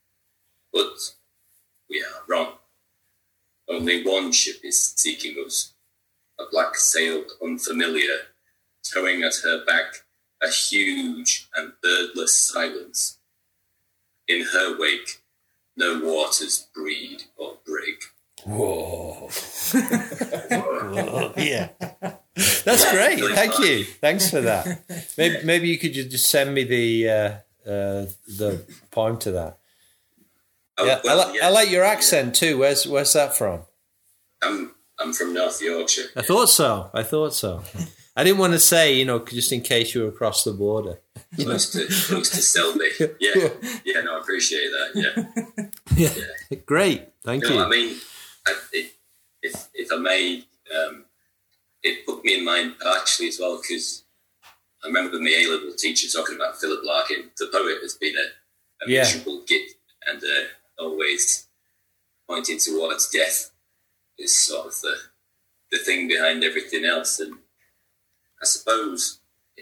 But we are wrong. Only one ship is seeking us, a black-sailed unfamiliar, towing at her back a huge and birdless silence. In her wake, no waters breed or break. Whoa. Whoa. Yeah. That's great. Thank you. Thanks for that. Maybe you could just send me the poem to that. I like your accent too. Where's that from? I'm from North Yorkshire. I thought so. I didn't want to say, you know, just in case you were across the border. Close to Selby. Yeah, no, I appreciate that. Yeah. Great, thank you. I mean, if I may, it put me in mind partially as well, because I remember my A-level teacher talking about Philip Larkin, the poet, has been a miserable git, and always pointing towards death is sort of the thing behind everything else. And I suppose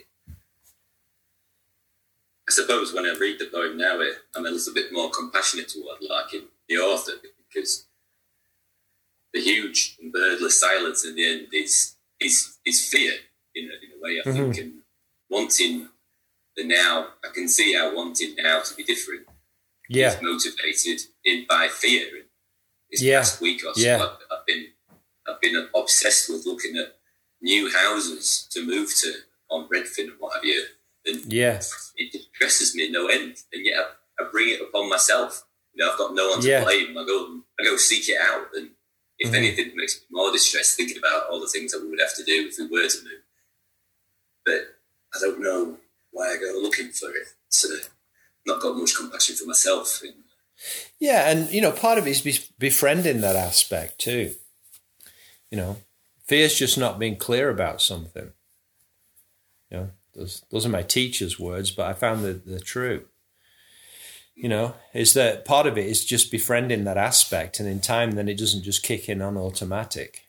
when I read the poem now, I'm a little bit more compassionate toward Larkin, the author, because the huge and birdless silence in the end is fear, in a way, I think, and wanting the now. I can see how wanting now to be different is motivated by fear. And this past week or so, I've been obsessed with looking at new houses to move to on Redfin and what have you. And it distresses me no end. And yet I bring it upon myself. You know, I've got no one to blame. I go seek it out. And if anything, it makes me more distressed thinking about all the things that we would have to do if we were to move. But I don't know why I go looking for it. So not got much compassion for myself. Yeah, and, you know, part of it is befriending that aspect too. You know, fear's just not being clear about something. You know, those are my teacher's words, but I found that they're true. You know, is that part of it is just befriending that aspect, and in time then it doesn't just kick in on automatic.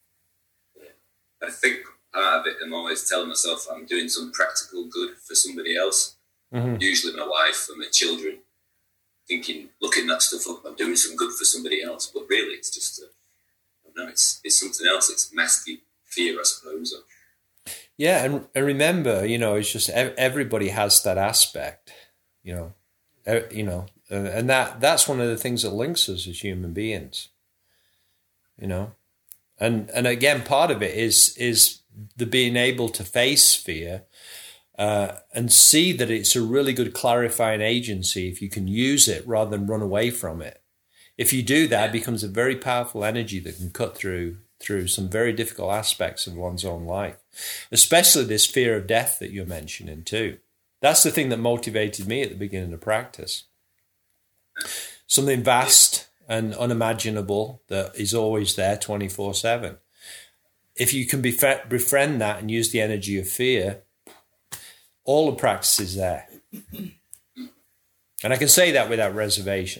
I think part of it, I'm always telling myself I'm doing some practical good for somebody else. Usually my wife or my children, thinking, looking that stuff up, I'm doing some good for somebody else. But really it's just, it's something else. It's masking fear, I suppose. Yeah, and remember, you know, it's just everybody has that aspect, you know, and that's one of the things that links us as human beings, you know, and again, part of it is the being able to face fear and see that it's a really good clarifying agency if you can use it rather than run away from it. If you do that, it becomes a very powerful energy that can cut through some very difficult aspects of one's own life, especially this fear of death that you're mentioning too. That's the thing that motivated me at the beginning of practice. Something vast and unimaginable that is always there 24/7. If you can befriend that and use the energy of fear, all the practice is there. And I can say that without reservation.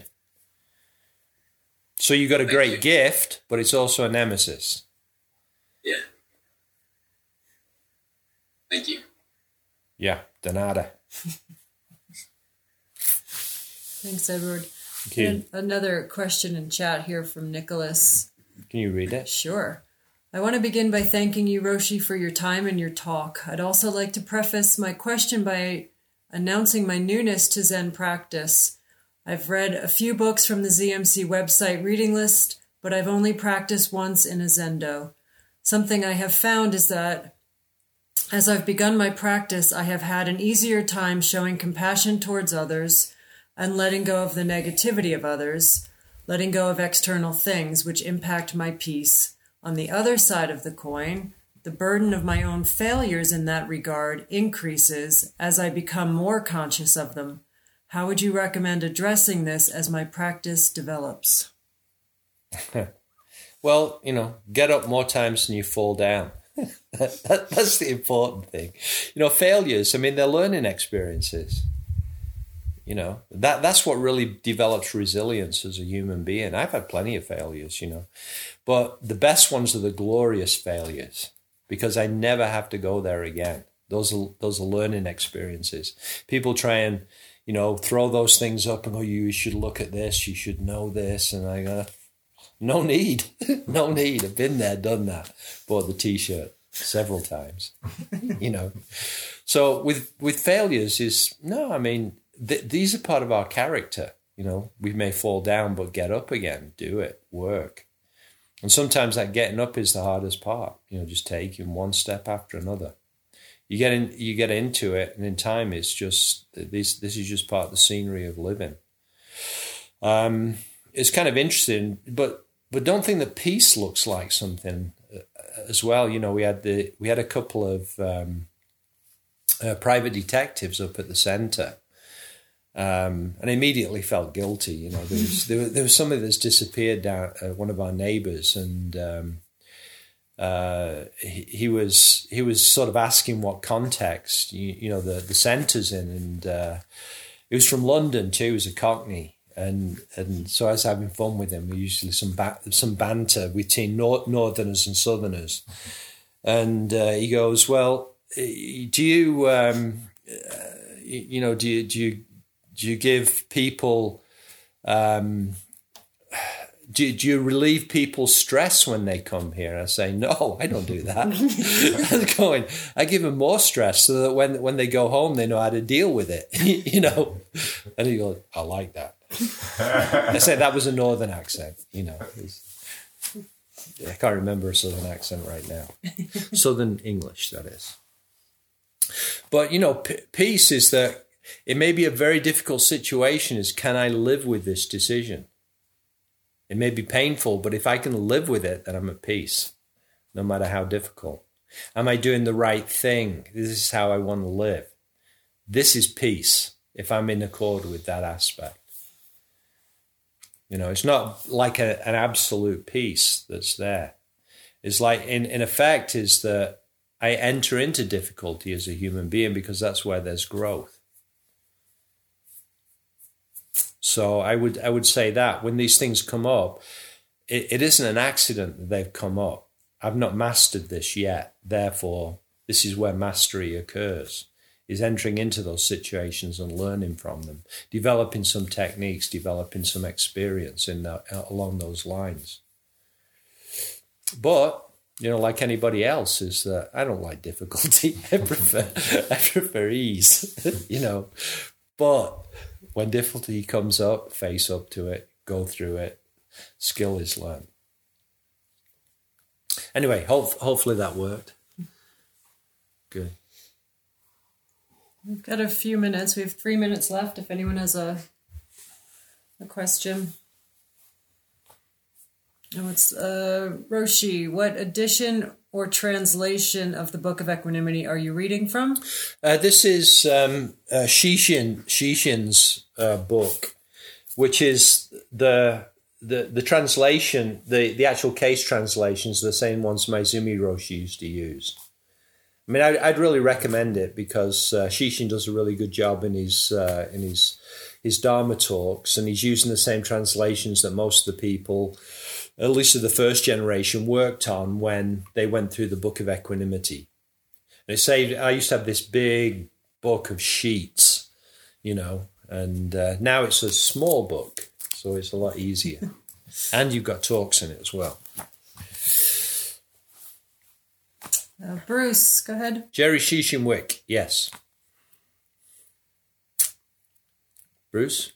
So you got a great gift, but it's also a nemesis. Yeah. Thank you. Yeah, de nada. Thanks, Edward. Thank you. Another question in chat here from Nicholas. Can you read it? Sure. I want to begin by thanking you, Roshi, for your time and your talk. I'd also like to preface my question by announcing my newness to Zen practice. I've read a few books from the ZMC website reading list, but I've only practiced once in a Zendo. Something I have found is that as I've begun my practice, I have had an easier time showing compassion towards others and letting go of the negativity of others, letting go of external things which impact my peace. On the other side of the coin, the burden of my own failures in that regard increases as I become more conscious of them. How would you recommend addressing this as my practice develops? Well, you know, get up more times than you fall down. That's the important thing. You know, failures, I mean, they're learning experiences. You know, that's what really develops resilience as a human being. I've had plenty of failures, you know, but the best ones are the glorious failures because I never have to go there again. Those are learning experiences. People try and, you know, throw those things up and go, you should look at this, you should know this. And I go, no need, no need. I've been there, done that. Bought the T-shirt several times, you know. So with failures is, no, I mean, these are part of our character. You know, we may fall down, but get up again, do it, work. And sometimes that getting up is the hardest part, you know, just taking one step after another. You get into it, and in time, it's just this is just part of the scenery of living. It's kind of interesting, but don't think that peace looks like something as well. You know, we had a couple of private detectives up at the centre, and I immediately felt guilty. You know, there was somebody that's disappeared down one of our neighbours, and he was sort of asking what context you know the centre's in, and he was from London too. He was a Cockney. And so I was having fun with him. We usually some banter between Northerners and Southerners, and he goes, "Well, do you do you give people do you relieve people's stress when they come here?" And I say, "No, I don't do that." I give them more stress so that when they go home, they know how to deal with it. You know, and he goes, "I like that." I said that was a northern accent, you know. I can't remember a southern accent right now. Southern English, that is. But, you know, peace is that it may be a very difficult situation is, can I live with this decision? It may be painful, but if I can live with it, then I'm at peace, no matter how difficult. Am I doing the right thing? This is how I want to live. This is peace, if I'm in accord with that aspect. You know, it's not like an absolute peace that's there. It's like, in effect, is that I enter into difficulty as a human being because that's where there's growth. So I would say that when these things come up, it isn't an accident that they've come up. I've not mastered this yet. Therefore, this is where mastery occurs. Is entering into those situations and learning from them, developing some techniques, developing some experience along those lines. But, you know, like anybody else, is that I don't like difficulty. I prefer ease, you know. But when difficulty comes up, face up to it, go through it. Skill is learned. Anyway, hopefully that worked. Good. We've got a few minutes. We have 3 minutes left if anyone has a question. Oh, it's Roshi. What edition or translation of the Book of Equanimity are you reading from? This is Shishin's book, which is the translation, the actual case translations, the same ones Maizumi Roshi used to use. I mean, I'd really recommend it because Shishin does a really good job in his Dharma talks, and he's using the same translations that most of the people, at least of the first generation, worked on when they went through the Book of Equanimity. And it saved. I used to have this big book of sheets, you know, and now it's a small book, so it's a lot easier, and you've got talks in it as well. Bruce, go ahead. Jerry Shishinwick, yes. Bruce?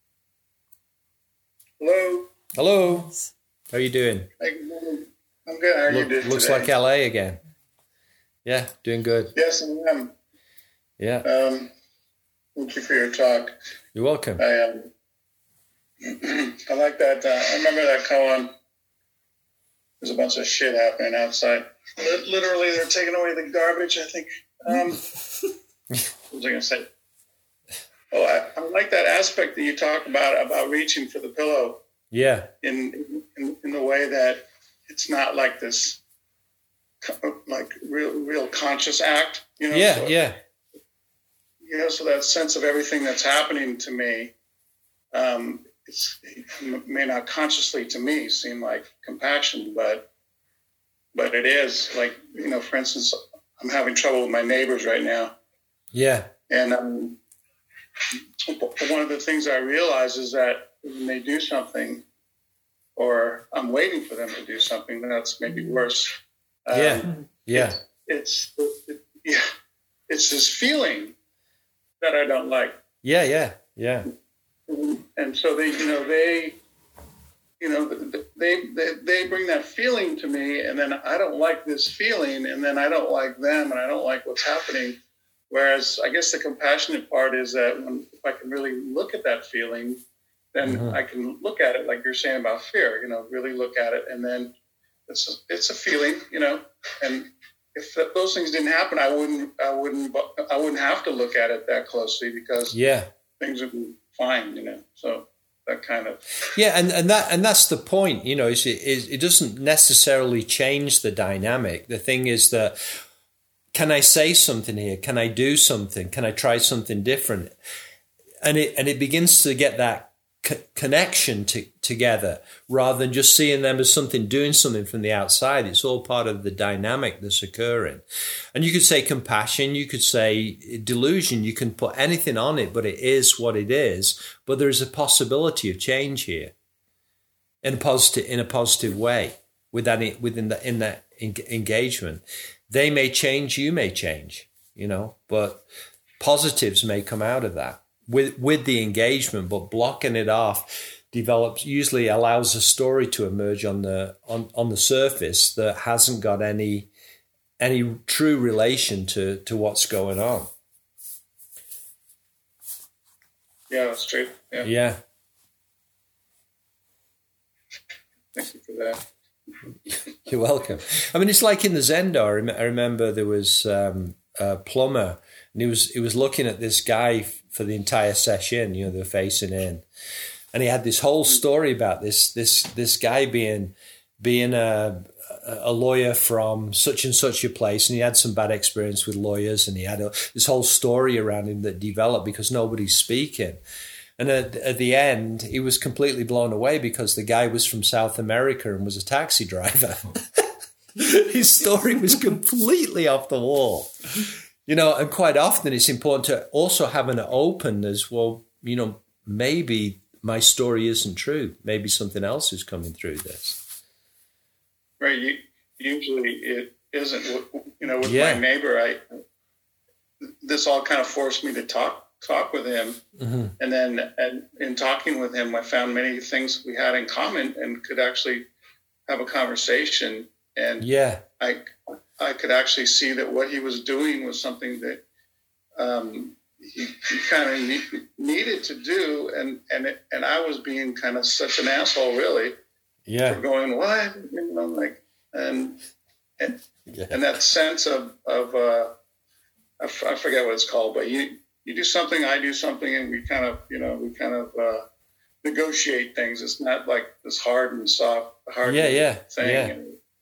Hello. Hello. How are you doing? I'm good. How are you doing Looks today? like LA again. Yeah, doing good. Yes, I am. Yeah. Thank you for your talk. You're welcome. I like that. I remember that koan. There's a bunch of shit happening outside. Literally, they're taking away the garbage, I think. What was I going to say? Oh, I like that aspect that you talk about reaching for the pillow. Yeah. In the way that it's not like this, like real conscious act. You know? Yeah, so, yeah. You know, so that sense of everything that's happening to me, it may not consciously to me seem like compassion, but it is. Like, you know, for instance, I'm having trouble with my neighbors right now. Yeah. And one of the things I realize is that when they do something, or I'm waiting for them to do something, that's maybe worse. It's this feeling that I don't like. Yeah. And so they bring that feeling to me, and then I don't like this feeling, and then I don't like them, and I don't like what's happening. Whereas I guess the compassionate part is that if I can really look at that feeling then I can look at it like you're saying about fear, really look at it. And then it's a feeling, and if those things didn't happen, I wouldn't have to look at it that closely because things would be fine, so that kind of. Yeah. And that's the point, it doesn't necessarily change the dynamic. The thing is that, can I say something here? Can I do something? Can I try something different? And it begins to get that connection together rather than just seeing them as doing something from the outside. It's all part of the dynamic that's occurring. And you could say compassion, you could say delusion, you can put anything on it, but it is what it is. But there is a possibility of change here in a positive way within that engagement. They may change, you may change, but positives may come out of that with the engagement, but blocking it off usually allows a story to emerge on the surface that hasn't got any true relation to what's going on. Yeah, that's true. Yeah. Thank you for that. You're welcome. I mean, it's like in the Zendo. I remember there was a plumber, and he was looking at this guy for the entire session. They're facing in, and he had this whole story about this guy being a lawyer from such and such a place, and he had some bad experience with lawyers, and he had this whole story around him that developed because nobody's speaking. And at the end, he was completely blown away because the guy was from South America and was a taxi driver. His story was completely off the wall. And quite often it's important to also have an open as well, maybe my story isn't true. Maybe something else is coming through this. Right. Usually it isn't. With my neighbor, this all kind of forced me to talk with him. Mm-hmm. And then in talking with him, I found many things we had in common and could actually have a conversation. And I could actually see that what he was doing was something that he kind of needed to do. And I was being kind of such an asshole, really. Yeah. For going, what? And that sense of I forget what it's called, but you do something, I do something, and we kind of negotiate things. It's not like this hard and soft, thing. Yeah.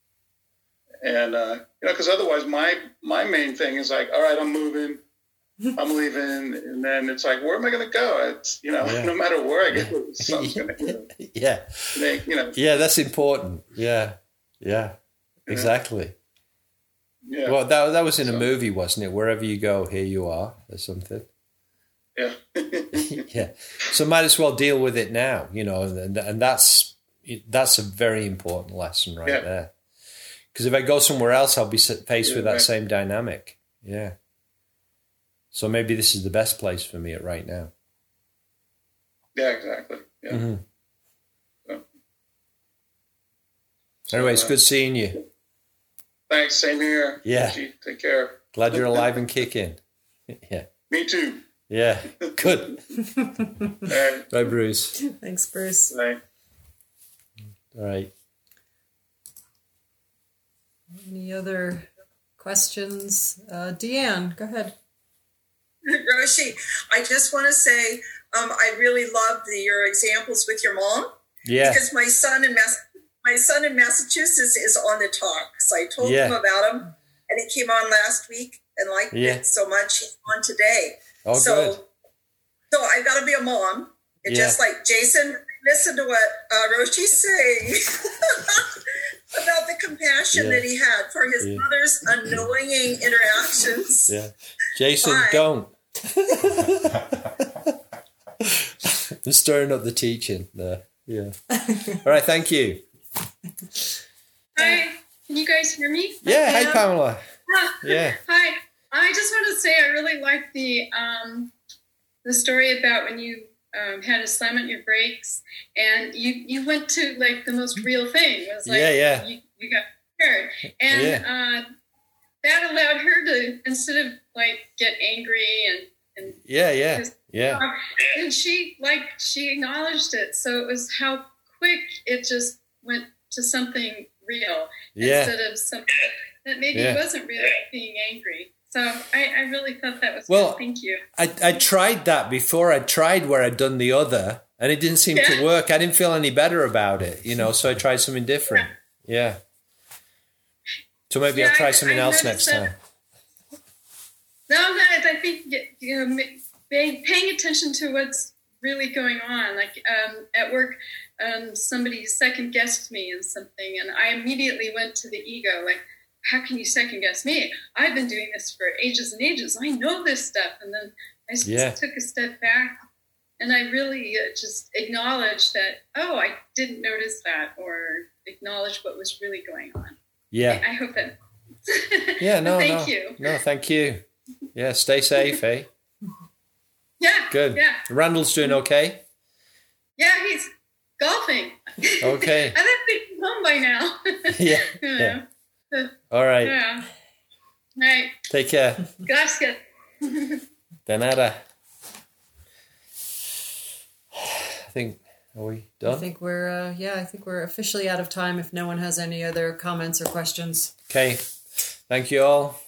And because otherwise, my main thing is like, all right, I'm moving, I'm leaving, and then it's like, where am I going to go? It's no matter where I go, something's going to Yeah, that's important. Yeah, exactly. Yeah. Well, that was in a movie, wasn't it? Wherever you go, here you are, or something. Yeah. Yeah. So might as well deal with it now, and that's a very important lesson there. Because if I go somewhere else, I'll be faced with that same dynamic. Yeah. So maybe this is the best place for me right now. Yeah, exactly. Yeah. Mm-hmm. Anyway, it's good seeing you. Thanks. Same here. Yeah. Take care. Glad you're alive and kicking. Yeah. Me too. Yeah. Good. All right. Bye, Bruce. Thanks, Bruce. Bye. All right. Any other questions? Deanne, go ahead. Roshi, I just want to say I really loved your examples with your mom. Yeah. Because my son in Massachusetts is on the talk. So I told him about him, and he came on last week and liked it so much. He's on today. Oh, so, good. So I've got to be a mom. And just like Jason, listen to what Roshi's saying about the compassion that he had for his mother's annoying interactions. Yeah. Jason, don't. I'm stirring up the teaching there. Yeah. All right, thank you. Hi, can you guys hear me? Yeah, hi Pamela. Yeah. Hi. I just want to say I really like the story about when you had to slam on your brakes and you went to like the most real thing. It was like you got scared. And that allowed her to, instead of like get angry And Yeah. And she acknowledged it. So it was how quick it just went to something real instead of something that maybe wasn't real, being angry. So I really thought that was good. Thank you. I tried that before. I tried where I'd done the other, and it didn't seem to work. I didn't feel any better about it, so I tried something different. Yeah. So maybe I'll try something else next time. No, I think paying attention to what's really going on. Like at work, somebody second guessed me in something, and I immediately went to the ego, like, how can you second guess me? I've been doing this for ages and ages. I know this stuff. And then I just took a step back, and I really just acknowledged that, I didn't notice that, or acknowledge what was really going on. Yeah. I hope that. Thank you. No, thank you. Yeah, stay safe, eh? Yeah. Good. Yeah. Randall's doing okay? Yeah, he's golfing. Okay. I think he's home by now. Yeah. All right. Yeah. All right. Take care. Gracias. De nada. I think, are we done? I think we're officially out of time if no one has any other comments or questions. Okay. Thank you all.